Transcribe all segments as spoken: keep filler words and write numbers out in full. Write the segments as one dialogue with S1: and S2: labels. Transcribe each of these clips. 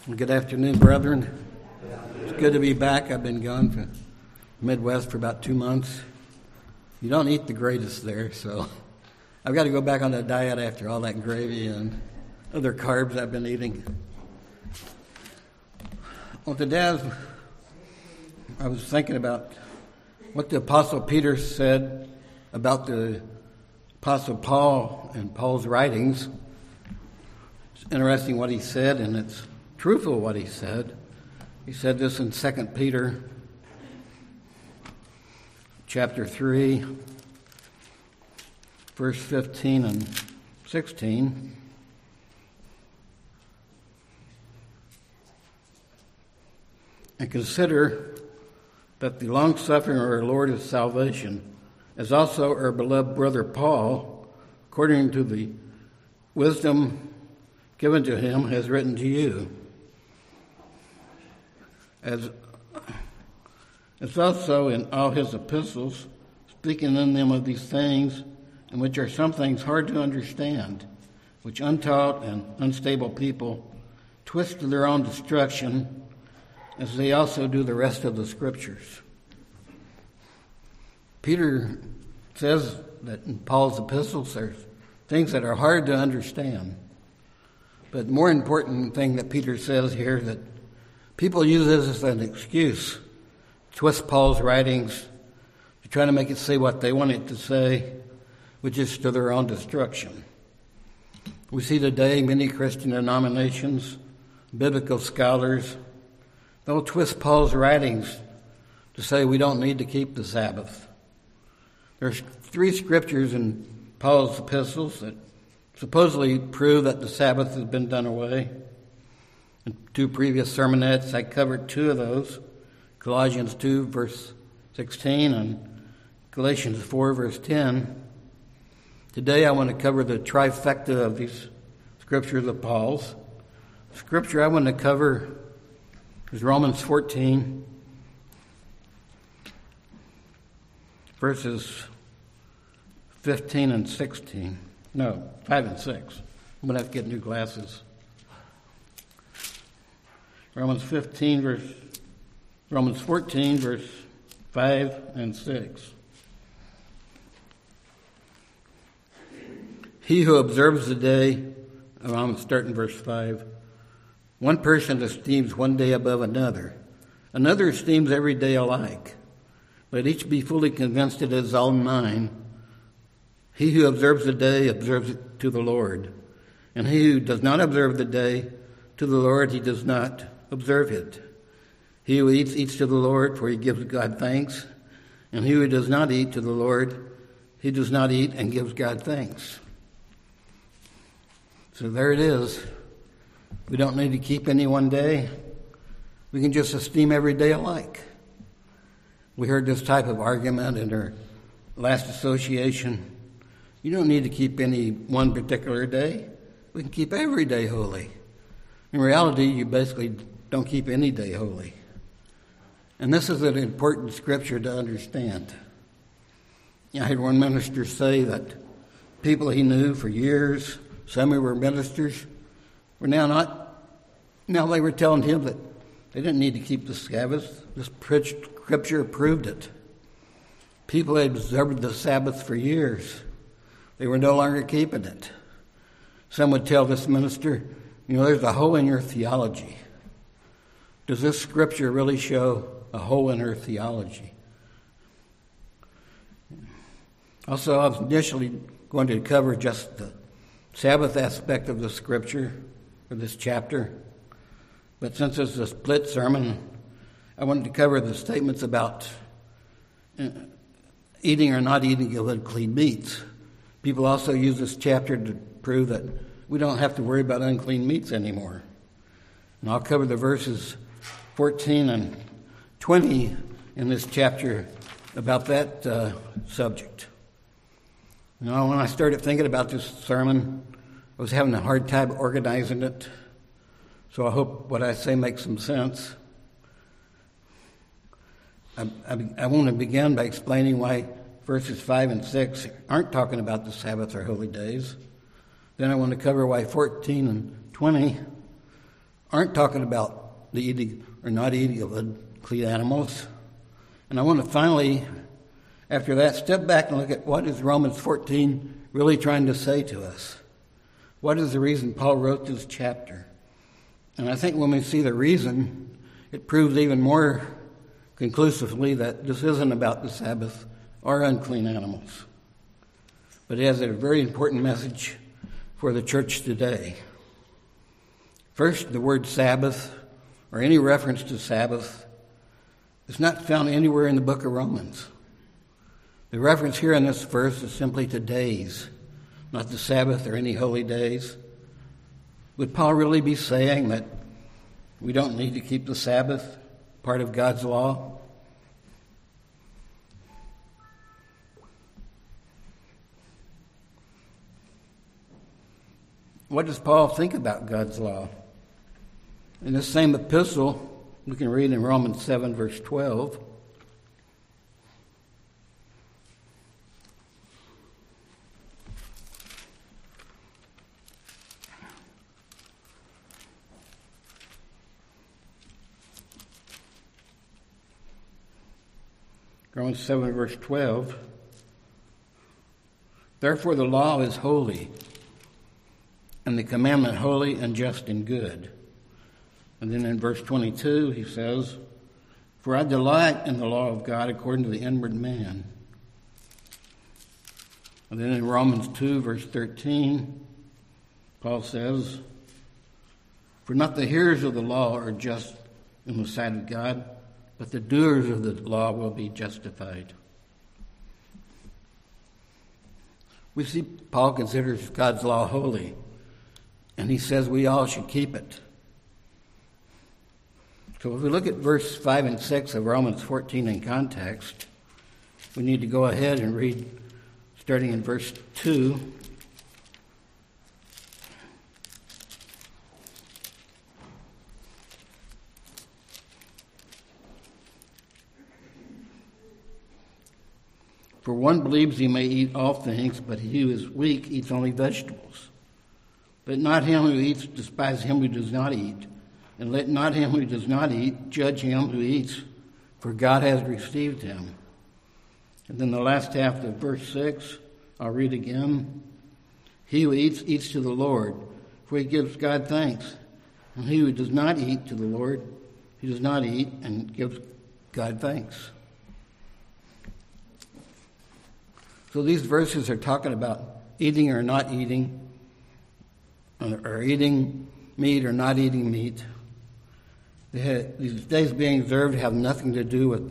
S1: Good afternoon, brethren. It's good to be back. I've been gone from Midwest for about two months. You don't eat the greatest there, so I've got to go back on the diet after all that gravy and other carbs I've been eating. Well, today I was thinking about what the Apostle Peter said about the Apostle Paul and Paul's writings. It's interesting what he said, and it's truthful what he said. He said this in Second Peter chapter three, verse fifteen and sixteen. And consider that the long-suffering of our Lord is salvation, as also our beloved brother Paul, according to the wisdom given to him, has written to you. As, as also in all his epistles, speaking in them of these things, in which are some things hard to understand, which untaught and unstable people twist to their own destruction, as they also do the rest of the Scriptures. Peter says that in Paul's epistles there's things that are hard to understand. But the more important thing that Peter says here, that people use this as an excuse to twist Paul's writings to try to make it say what they want it to say, which is to their own destruction. We see today many Christian denominations, biblical scholars, they'll twist Paul's writings to say we don't need to keep the Sabbath. There's three scriptures in Paul's epistles that supposedly prove that the Sabbath has been done away. In two previous sermonettes, I covered two of those, Colossians two, verse sixteen, and Galatians four, verse ten. Today I want to cover the trifecta of these scriptures of Paul's. The scripture I want to cover is Romans fourteen, verses fifteen and sixteen. No, five and six. I'm going to have to get new glasses. Romans fifteen, verse, Romans fourteen, verse five and six. He who observes the day, oh, I'm starting verse five. One person esteems one day above another. Another esteems every day alike. Let each be fully convinced it is his own mind. He who observes the day observes it to the Lord. And he who does not observe the day to the Lord, he does not observe it. He who eats, eats to the Lord, for he gives God thanks. And he who does not eat to the Lord, he does not eat and gives God thanks. So there it is. We don't need to keep any one day. We can just esteem every day alike. We heard this type of argument in our last association. You don't need to keep any one particular day. We can keep every day holy. In reality, you basically don't keep any day holy. And this is an important scripture to understand. I heard one minister say that people he knew for years, some who were ministers, were now not, now they were telling him that they didn't need to keep the Sabbath. This scripture proved it. People had observed the Sabbath for years. They were no longer keeping it. Some would tell this minister, you know, there's a hole in your theology. Does this scripture really show a hole in her theology? Also, I was initially going to cover just the Sabbath aspect of the scripture, or this chapter. But since it's a split sermon, I wanted to cover the statements about eating or not eating unclean meats. People also use this chapter to prove that we don't have to worry about unclean meats anymore. And I'll cover the verses fourteen and twenty in this chapter about that uh, subject. You know, when I started thinking about this sermon, I was having a hard time organizing it. So I hope what I say makes some sense. I, I, I want to begin by explaining why verses five and six aren't talking about the Sabbath or holy days. Then I want to cover why fourteen and twenty aren't talking about the eating or not eating of unclean animals. And I want to finally, after that, step back and look at what is Romans fourteen really trying to say to us. What is the reason Paul wrote this chapter? And I think when we see the reason, it proves even more conclusively that this isn't about the Sabbath or unclean animals. But it has a very important message for the church today. First, the word Sabbath, or any reference to Sabbath, is not found anywhere in the book of Romans. The reference here in this verse is simply to days, not the Sabbath or any holy days. Would Paul really be saying that we don't need to keep the Sabbath, part of God's law? What does Paul think about God's law? In this same epistle, we can read in Romans seven, verse twelve. Romans seven, verse twelve. Therefore the law is holy, and the commandment holy and just and good. And then in verse twenty-two he says, for I delight in the law of God according to the inward man. And then in Romans two, verse thirteen, Paul says, for not the hearers of the law are just in the sight of God, but the doers of the law will be justified. We see Paul considers God's law holy, and he says we all should keep it. So if we look at verse five and six of Romans fourteen in context, we need to go ahead and read starting in verse two. For one believes he may eat all things, but he who is weak eats only vegetables. But not him who eats despise him who does not eat, and let not him who does not eat judge him who eats, for God has received him. And then the last half of verse six, I'll read again. He who eats, eats to the Lord, for he gives God thanks. And he who does not eat to the Lord, he does not eat and gives God thanks. So these verses are talking about eating or not eating, or eating meat or not eating meat. They had, these days being observed have nothing to do with,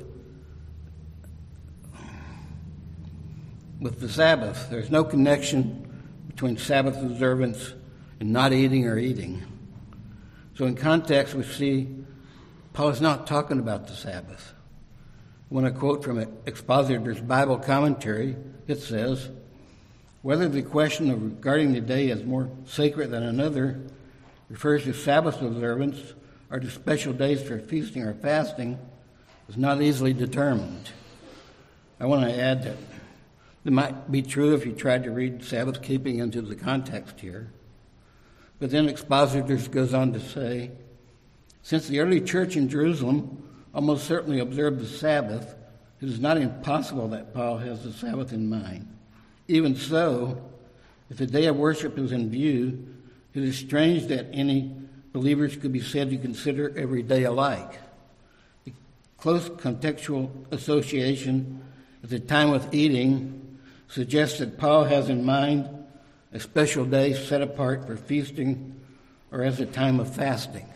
S1: with the Sabbath. There's no connection between Sabbath observance and not eating or eating. So in context, we see Paul is not talking about the Sabbath. When I quote from Expositor's Bible commentary, it says, whether the question of regarding the day as more sacred than another refers to Sabbath observance or to special days for feasting or fasting is not easily determined. I want to add that it might be true if you tried to read Sabbath keeping into the context here. But then Expositors goes on to say, since the early church in Jerusalem almost certainly observed the Sabbath, it is not impossible that Paul has the Sabbath in mind. Even so, if the day of worship is in view, it is strange that any believers could be said to consider every day alike. The close contextual association at the time with eating suggests that Paul has in mind a special day set apart for feasting or as a time of fasting.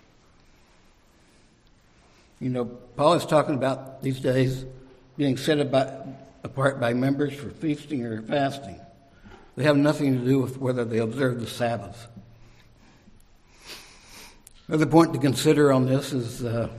S1: You know, Paul is talking about these days being set about, apart by members for feasting or fasting. They have nothing to do with whether they observe the Sabbath. Another point to consider on this is, uh,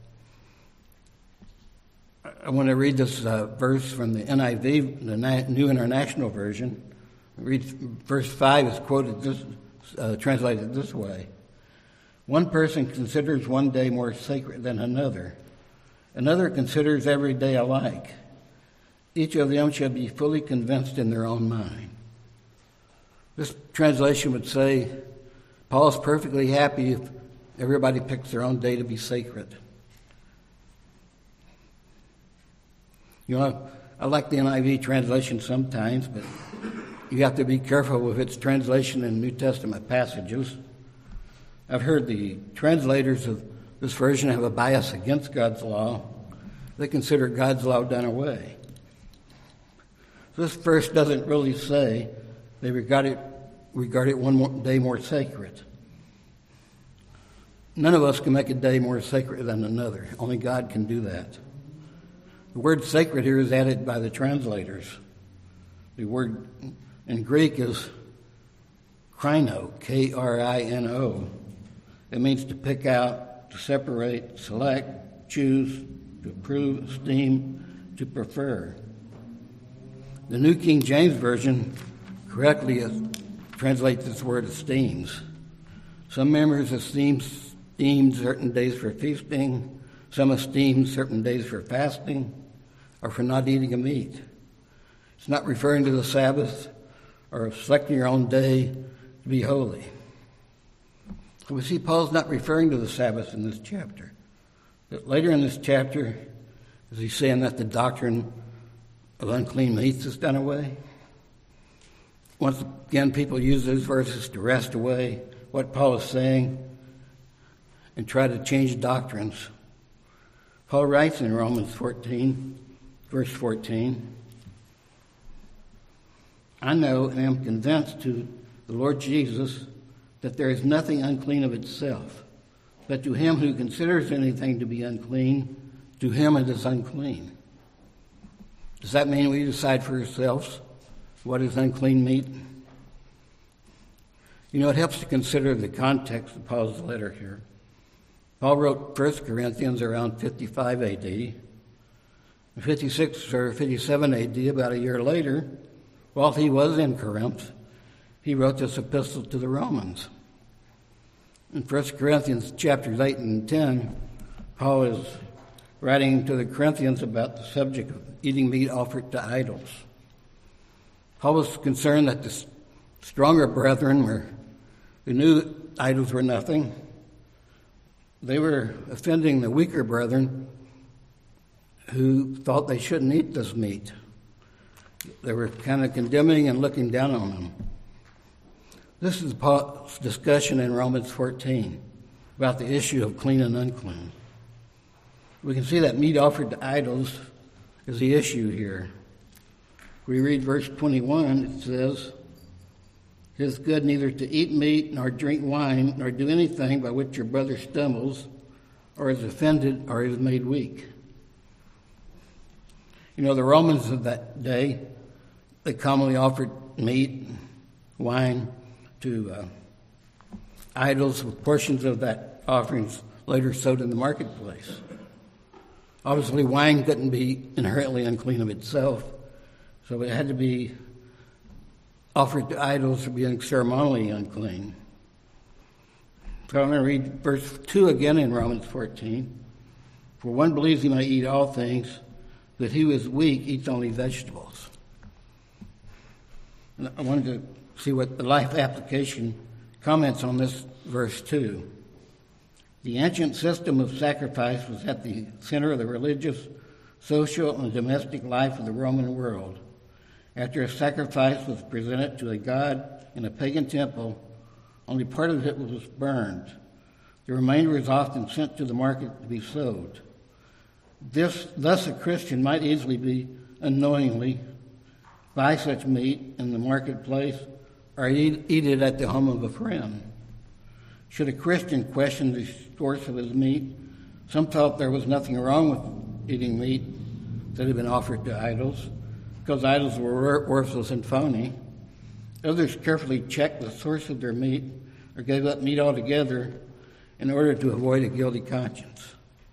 S1: I want to read this uh, verse from the N I V, the New International Version. Read verse five is quoted this, uh, translated this way. One person considers one day more sacred than another. Another considers every day alike. Each of them shall be fully convinced in their own mind. This translation would say, Paul is perfectly happy if Everybody picks their own day to be sacred. You know, I like the N I V translation sometimes, but you have to be careful with its translation in New Testament passages. I've heard the translators of this version have a bias against God's law. They consider God's law done away. This verse doesn't really say they regard it, regard it one more day more sacred. None of us can make a day more sacred than another. Only God can do that. The word sacred here is added by the translators. The word in Greek is krino, K R I N O. It means to pick out, to separate, select, choose, to approve, esteem, to prefer. The New King James Version correctly translates this word esteems. Some members esteem, esteem certain days for feasting, some esteem certain days for fasting, or for not eating a meat. It's not referring to the Sabbath or selecting your own day to be holy. So we see Paul's not referring to the Sabbath in this chapter. But later in this chapter, is he saying that the doctrine of unclean meats is done away? Once again, people use those verses to wrest away what Paul is saying and try to change doctrines. Paul writes in Romans fourteen, verse fourteen, I know and am convinced to the Lord Jesus that there is nothing unclean of itself, but to him who considers anything to be unclean, to him it is unclean. Does that mean we decide for ourselves what is unclean meat? You know, it helps to consider the context of Paul's letter here. Paul wrote First Corinthians around fifty-five A D. In fifty-six or fifty-seven A D, about a year later, while he was in Corinth, he wrote this epistle to the Romans. In First Corinthians chapters eight and ten, Paul is writing to the Corinthians about the subject of eating meat offered to idols. Paul was concerned that the stronger brethren were, who knew idols were nothing, they were offending the weaker brethren who thought they shouldn't eat this meat. They were kind of condemning and looking down on them. This is Paul's discussion in Romans fourteen about the issue of clean and unclean. We can see that meat offered to idols is the issue here. We read verse twenty-one, it says, it is good neither to eat meat, nor drink wine, nor do anything by which your brother stumbles, or is offended, or is made weak. You know, the Romans of that day, they commonly offered meat, wine to uh, idols, with portions of that offerings later sold in the marketplace. Obviously, wine couldn't be inherently unclean of itself, so it had to be offered to idols for being ceremonially unclean. So I'm going to read verse two again in Romans fourteen. For one believes he may eat all things, but he who is weak eats only vegetables. And I wanted to see what the Life Application comments on this verse two. The ancient system of sacrifice was at the center of the religious, social, and domestic life of the Roman world. After a sacrifice was presented to a god in a pagan temple, only part of it was burned. The remainder was often sent to the market to be sold. This, thus, a Christian might easily be unknowingly buy such meat in the marketplace or eat, eat it at the home of a friend. Should a Christian question the source of his meat, some thought there was nothing wrong with eating meat that had been offered to idols, because idols were worthless and phony. Others carefully checked the source of their meat or gave up meat altogether in order to avoid a guilty conscience.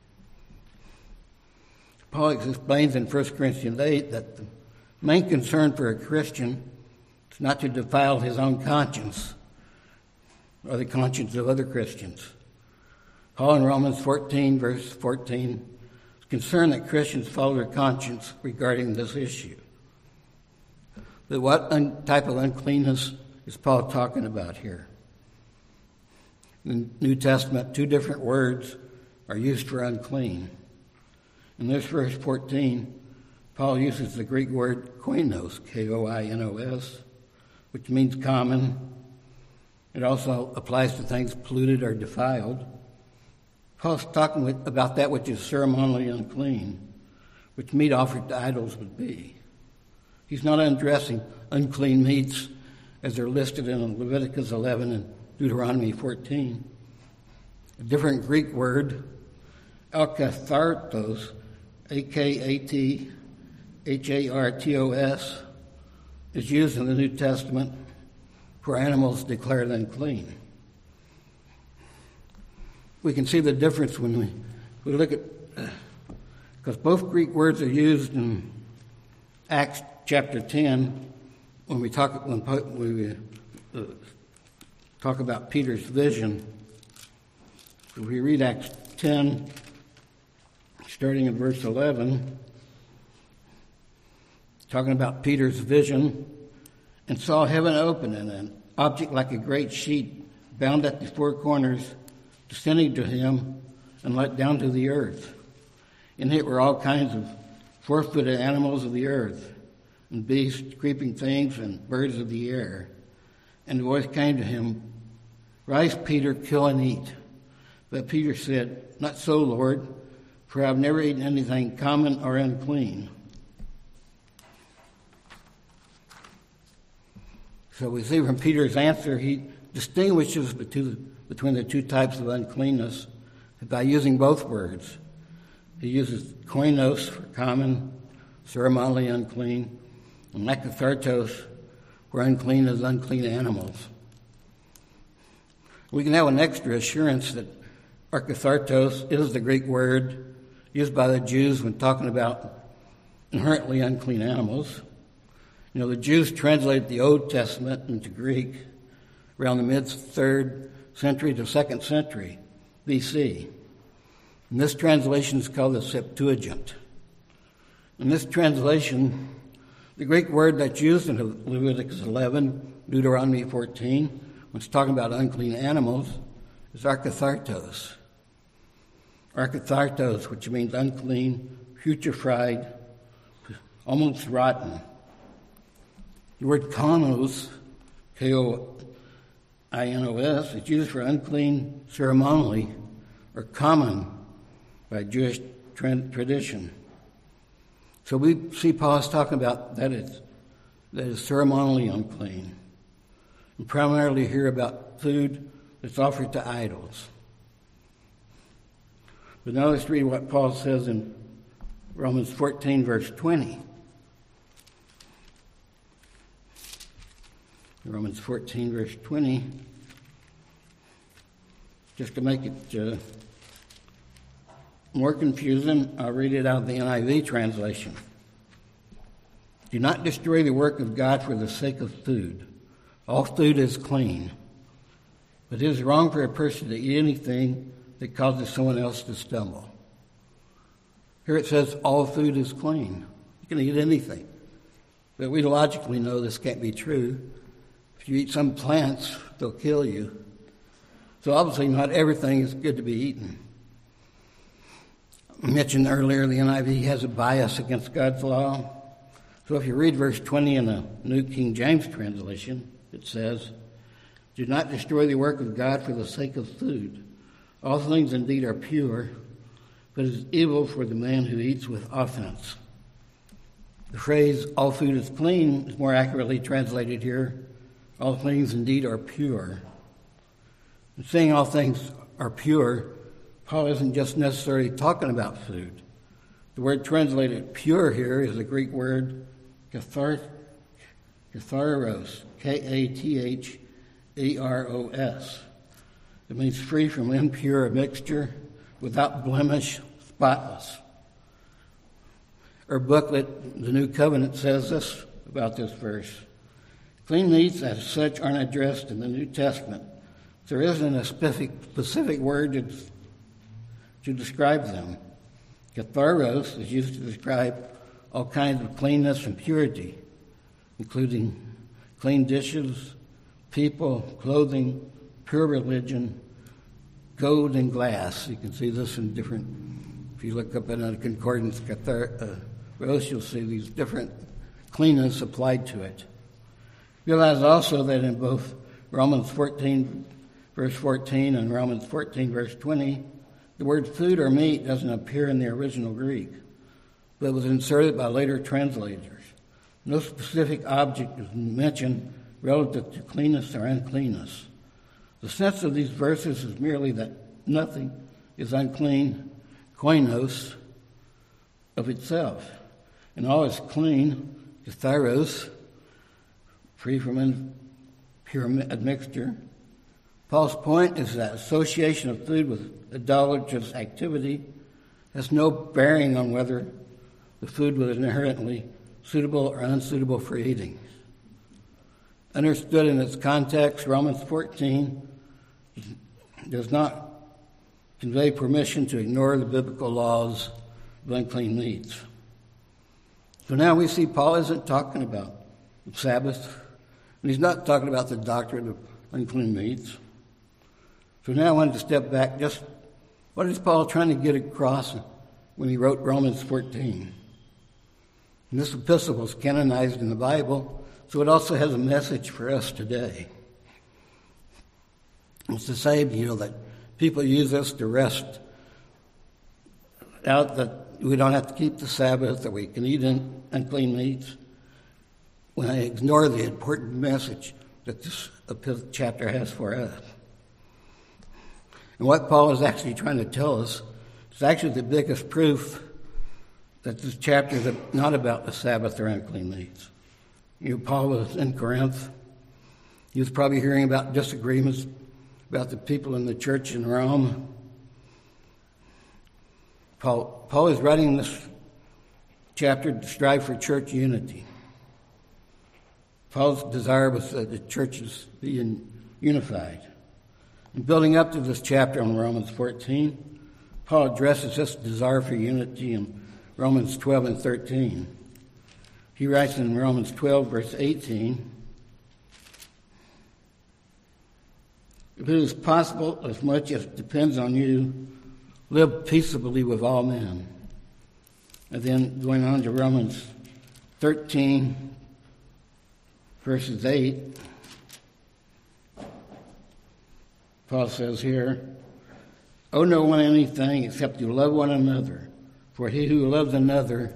S1: Paul explains in First Corinthians eight that the main concern for a Christian is not to defile his own conscience or the conscience of other Christians. Paul in Romans fourteen, verse fourteen, is concerned that Christians follow their conscience regarding this issue. But what un- type of uncleanness is Paul talking about here? In the New Testament, two different words are used for unclean. In this verse fourteen, Paul uses the Greek word koinos, K O I N O S, which means common. It also applies to things polluted or defiled. Paul's talking with, about that which is ceremonially unclean, which meat offered to idols would be. He's not addressing unclean meats as they're listed in Leviticus eleven and Deuteronomy fourteen. A different Greek word, akathartos, A K A T H A R T O S, is used in the New Testament for animals declared unclean. We can see the difference when we, we look at, because uh, both Greek words are used in Acts chapter ten when we talk when we uh, talk about Peter's vision. If we read Acts ten, starting in verse eleven, talking about Peter's vision, and saw heaven open and an object like a great sheet bound at the four corners, descending to him and let down to the earth. In it were all kinds of four-footed animals of the earth, and beasts, creeping things, and birds of the air. And the voice came to him, "Rise, Peter, kill and eat." But Peter said, "Not so, Lord, for I have never eaten anything common or unclean." So we see from Peter's answer, he distinguishes between the two types of uncleanness by using both words. He uses koinos for common, ceremonially unclean, and akathartos, where unclean is unclean animals. We can have an extra assurance that akathartos is the Greek word used by the Jews when talking about inherently unclean animals. You know, the Jews translated the Old Testament into Greek around the mid-third century to second century B C. And this translation is called the Septuagint. In this translation, the Greek word that's used in Leviticus eleven, Deuteronomy fourteen, when it's talking about unclean animals, is akathartos. Akathartos, which means unclean, putrefied, almost rotten. The word konos, K O I N O S, is used for unclean ceremonially or common by Jewish tradition. So we see Paul is talking about that is, that is ceremonially unclean. And primarily hear about food that's offered to idols. But now let's read what Paul says in Romans fourteen, verse twenty. Romans fourteen, verse twenty. Just to make it uh, more confusing, I'll read it out of the N I V translation. Do not destroy the work of God for the sake of food. All food is clean, but it is wrong for a person to eat anything that causes someone else to stumble. Here it says all food is clean. You can eat anything. But we logically know this can't be true. If you eat some plants, they'll kill you. So obviously not everything is good to be eaten. I mentioned earlier the N I V has a bias against God's law. So if you read verse twenty in the New King James translation, it says, "Do not destroy the work of God for the sake of food. All things indeed are pure, but it is evil for the man who eats with offense." The phrase, "all food is clean," is more accurately translated here, "all things indeed are pure." And saying all things are pure, Paul isn't just necessarily talking about food. The word translated pure here is the Greek word kathar, katharos, K A T H A R O S. It means free from impure mixture, without blemish, spotless. Our booklet, The New Covenant, says this about this verse. Clean meats as such aren't addressed in the New Testament. There isn't a specific, specific word to, to describe them. Katharos is used to describe all kinds of cleanness and purity, including clean dishes, people, clothing, pure religion, gold and glass. You can see this in different, if you look up in a concordance, uh, you'll see these different cleanness applied to it. Realize also that in both Romans fourteen, verse fourteen, and Romans fourteen, verse twenty, the word food or meat doesn't appear in the original Greek, but was inserted by later translators. No specific object is mentioned relative to cleanness or uncleanness. The sense of these verses is merely that nothing is unclean, koinos, of itself, and all is clean, katharos, free from impure admixture. Paul's point is that association of food with idolatrous activity has no bearing on whether the food was inherently suitable or unsuitable for eating. Understood in its context, Romans fourteen does not convey permission to ignore the biblical laws of unclean meats. So now we see Paul isn't talking about the Sabbath, and he's not talking about the doctrine of unclean meats. So now I wanted to step back. Just what is Paul trying to get across when he wrote Romans fourteen? And this epistle was canonized in the Bible, so it also has a message for us today. It's to say, you know, that people use this to rest out that we don't have to keep the Sabbath, that we can eat unclean meats, when I ignore the important message that this chapter has for us. And what Paul is actually trying to tell us is actually the biggest proof that this chapter is not about the Sabbath or unclean meats. You know, Paul was in Corinth. He was probably hearing about disagreements about the people in the church in Rome. Paul, Paul is writing this chapter to strive for church unity. Paul's desire was that the churches be unified. In building up to this chapter in Romans fourteen, Paul addresses this desire for unity in Romans twelve and thirteen. He writes in Romans twelve, verse eighteen, "If it is possible, as much as depends on you, live peaceably with all men." And then going on to Romans thirteen, verses eight, Paul says here, "Owe no one anything except you love one another. For he who loves another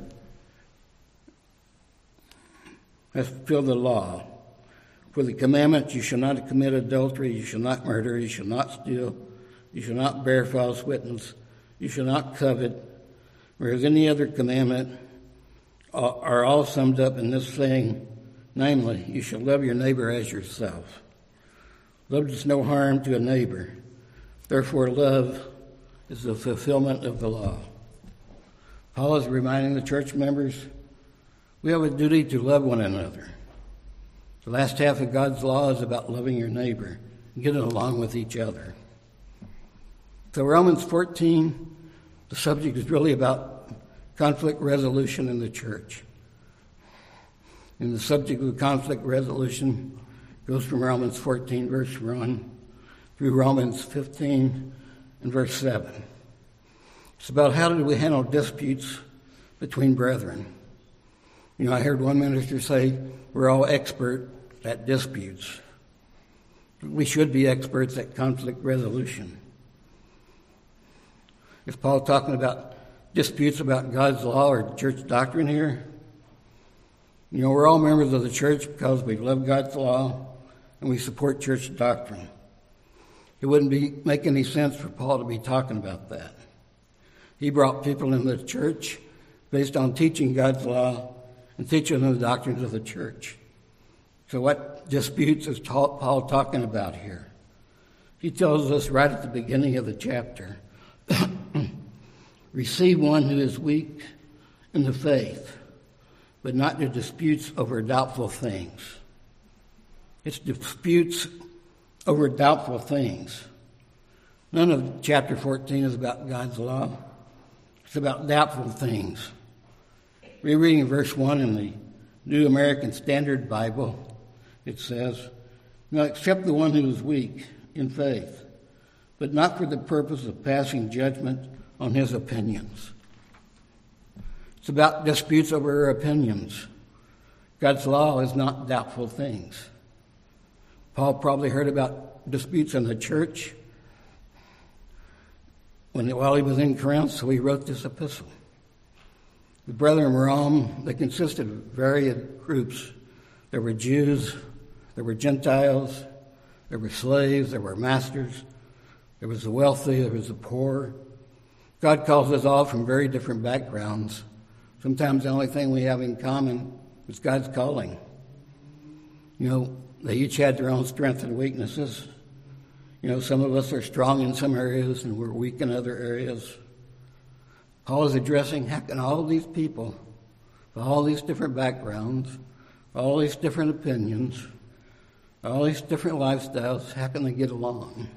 S1: has fulfilled the law. For the commandment, you shall not commit adultery, you shall not murder, you shall not steal, you shall not bear false witness, you shall not covet, whereas any other commandment are all summed up in this saying, namely, you shall love your neighbor as yourself. Love does no harm to a neighbor. Therefore, love is the fulfillment of the law." Paul is reminding the church members, we have a duty to love one another. The last half of God's law is about loving your neighbor and getting along with each other. So Romans fourteen, the subject is really about conflict resolution in the church. And the subject of conflict resolution goes from Romans fourteen, verse one, through Romans fifteen and verse seven. It's about how do we handle disputes between brethren. You know, I heard one minister say, we're all expert at disputes. We should be experts at conflict resolution. Is Paul talking about disputes about God's law or church doctrine here? You know, we're all members of the church because we love God's law and we support church doctrine. It wouldn't be make any sense for Paul to be talking about that. He brought people in the church based on teaching God's law and teaching the doctrines of the church. So what disputes is Paul talking about here? He tells us right at the beginning of the chapter, receive one who is weak in the faith, but not to disputes over doubtful things. It's disputes over doubtful things. None of chapter fourteen is about God's law. It's about doubtful things. Rereading verse one in the New American Standard Bible, it says, "Now accept the one who is weak in faith, but not for the purpose of passing judgment on his opinions. It's about disputes over our opinions. God's law is not doubtful things. Paul probably heard about disputes in the church when, while he was in Corinth, so he wrote this epistle. The brethren in Rome, they consisted of various groups. There were Jews, there were Gentiles, there were slaves, there were masters, there was the wealthy, there was the poor. God calls us all from very different backgrounds. Sometimes the only thing we have in common is God's calling. You know, they each had their own strengths and weaknesses. You know, some of us are strong in some areas and we're weak in other areas. Paul is addressing how can all these people, with all these different backgrounds, all these different opinions, all these different lifestyles, how can they get along?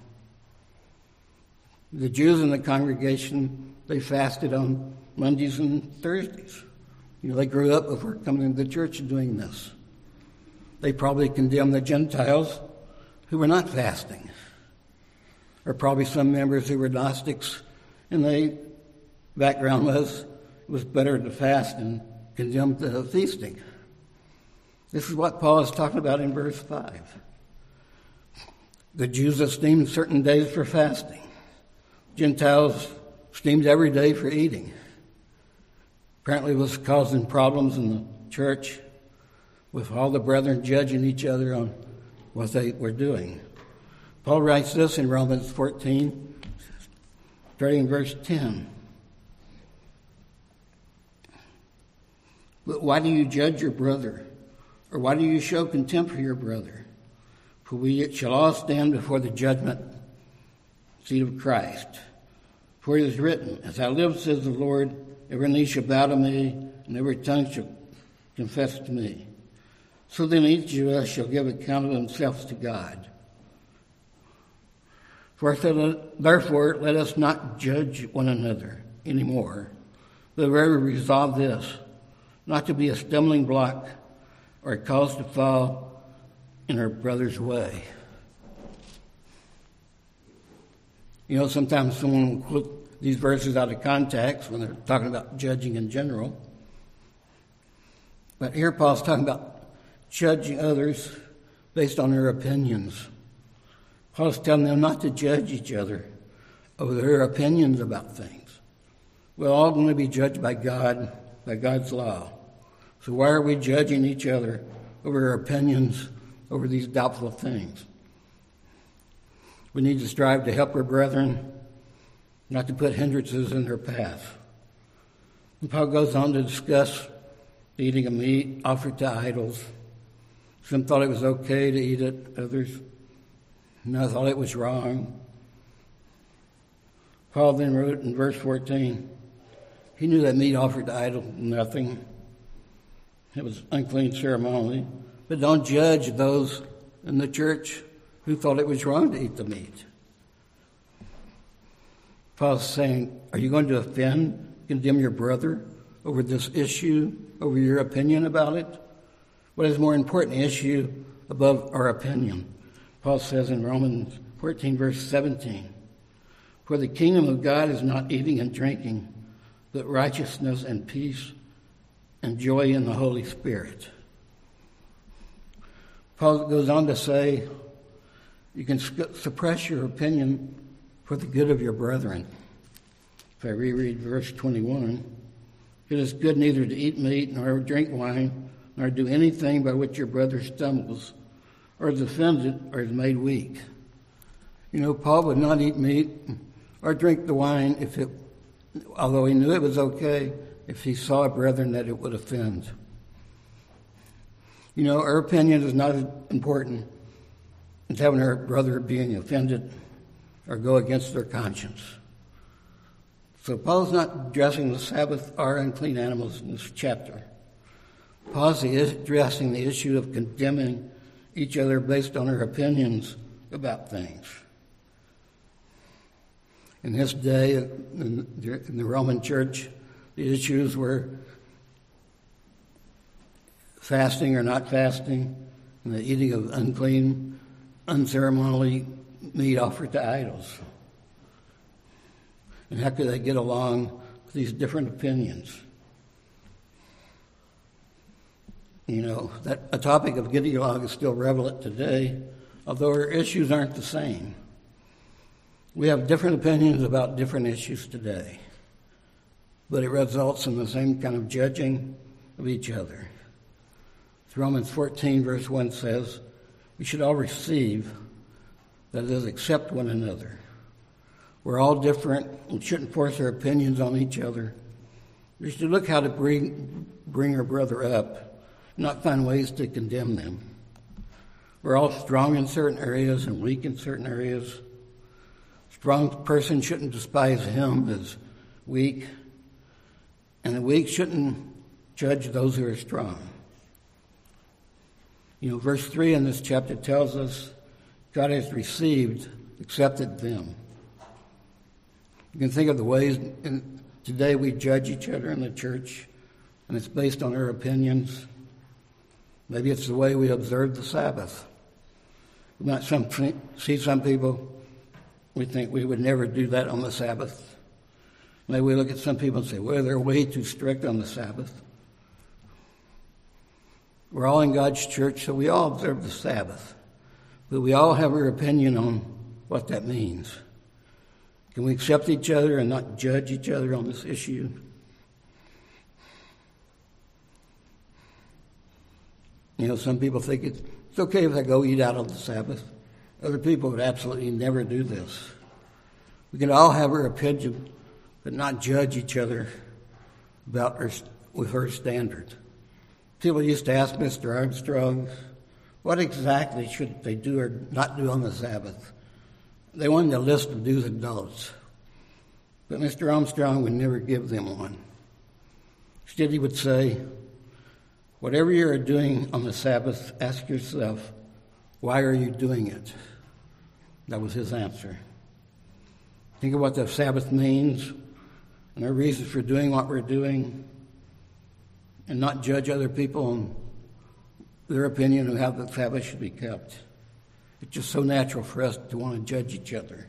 S1: The Jews in the congregation, they fasted on Mondays and Thursdays. You know, they grew up before coming into the church doing this. They probably condemned the Gentiles who were not fasting. Or probably some members who were Gnostics, and their background was it was better to fast and condemn the feasting. This is what Paul is talking about in verse five. The Jews esteemed certain days for fasting. Gentiles esteemed every day for eating. Apparently it was causing problems in the church with all the brethren judging each other on what they were doing. Paul writes this in Romans fourteen, starting in verse ten. But why do you judge your brother? Or why do you show contempt for your brother? For we shall all stand before the judgment seat of Christ. For it is written, as I live, says the Lord, every knee shall bow to me, and every tongue shall confess to me. So then each of us shall give account of himself to God. For therefore, let us not judge one another anymore, but rather resolve this, not to be a stumbling block or a cause to fall in our brother's way. You know, sometimes someone will quote these verses out of context when they're talking about judging in general. But here Paul's talking about judging others based on their opinions. Paul's telling them not to judge each other over their opinions about things. We're all going to be judged by God, by God's law. So why are we judging each other over our opinions, over these doubtful things? We need to strive to help our brethren, not to put hindrances in their path. And Paul goes on to discuss the eating of meat offered to idols. Some thought it was okay to eat it, others no, thought it was wrong. Paul then wrote in verse fourteen, he knew that meat offered to idols nothing. It was unclean ceremony. But don't judge those in the church who thought it was wrong to eat the meat. Paul's saying, are you going to offend, condemn your brother over this issue, over your opinion about it? What is more important issue above our opinion? Paul says in Romans fourteen, verse seventeen, for the kingdom of God is not eating and drinking, but righteousness and peace and joy in the Holy Spirit. Paul goes on to say, you can suppress your opinion for the good of your brethren. If I reread verse twenty-one, it is good neither to eat meat nor drink wine, nor do anything by which your brother stumbles, or is offended, or is made weak. You know, Paul would not eat meat or drink the wine if it, although he knew it was okay, if he saw a brethren that it would offend. You know, our opinion is not as important as having our brother being offended or go against their conscience. So Paul's not addressing the Sabbath or unclean animals in this chapter. Paul's addressing the issue of condemning each other based on their opinions about things. In this day, in the Roman Church, the issues were fasting or not fasting, and the eating of unclean, unceremonially meat offered to idols. And how could they get along with these different opinions? You know, that a topic of getting along is still relevant today, although our issues aren't the same. We have different opinions about different issues today, but it results in the same kind of judging of each other. Romans fourteen, verse one says, we should all receive, that is, accept one another. We're all different and shouldn't force our opinions on each other. We should look how to bring, bring our brother up, not find ways to condemn them. We're all strong in certain areas and weak in certain areas. A strong person shouldn't despise him as weak, and the weak shouldn't judge those who are strong. You know, verse three in this chapter tells us God has received, accepted them. You can think of the ways in, today we judge each other in the church, and it's based on our opinions. Maybe it's the way we observe the Sabbath. We might some, see some people, we think we would never do that on the Sabbath. Maybe we look at some people and say, well, they're way too strict on the Sabbath. We're all in God's church, so we all observe the Sabbath. But we all have our opinion on what that means. Can we accept each other and not judge each other on this issue? You know, some people think it's okay if I go eat out on the Sabbath. Other people would absolutely never do this. We can all have our opinion, but not judge each other about our, with her standards. People used to ask Mister Armstrong, what exactly should they do or not do on the Sabbath? They wanted a list of do's and don'ts. But Mister Armstrong would never give them one. Instead, he would say, whatever you are doing on the Sabbath, ask yourself, why are you doing it? That was his answer. Think of what the Sabbath means and our reasons for doing what we're doing, and not judge other people on their opinion of how the Sabbath should be kept. It's just so natural for us to want to judge each other.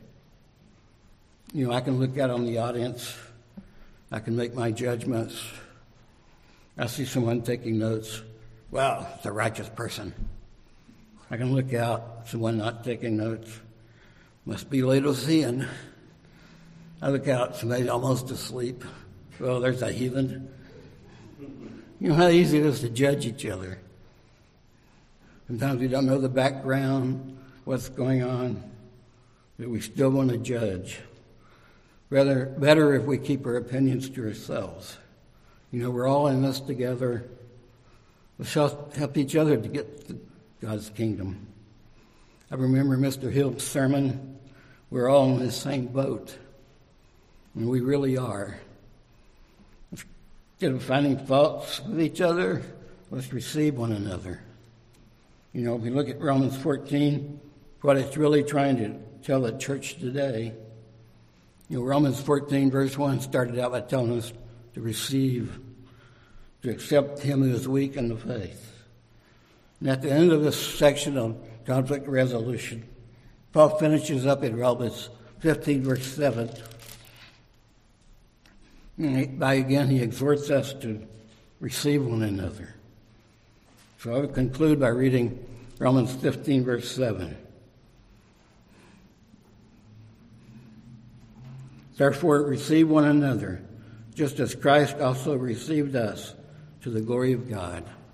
S1: You know, I can look out on the audience. I can make my judgments. I see someone taking notes. Well, it's a righteous person. I can look out, someone not taking notes. Must be Laodicean. I look out, somebody almost asleep. Well, there's a heathen. You know how easy it is to judge each other. Sometimes we don't know the background, what's going on, but we still want to judge. Rather, better if we keep our opinions to ourselves. You know, we're all in this together. Let's help each other to get to God's kingdom. I remember Mister Hill's sermon. We're all in the same boat, and we really are. Instead of finding faults with each other, let's receive one another. You know, if we look at Romans fourteen, what it's really trying to tell the church today, you know, Romans fourteen, verse one started out by telling us to receive, to accept him who is weak in the faith. And at the end of this section on conflict resolution, Paul finishes up in Romans fifteen, verse seven. And by again, he exhorts us to receive one another. So I would conclude by reading Romans fifteen, verse seven. Therefore, receive one another, just as Christ also received us to the glory of God.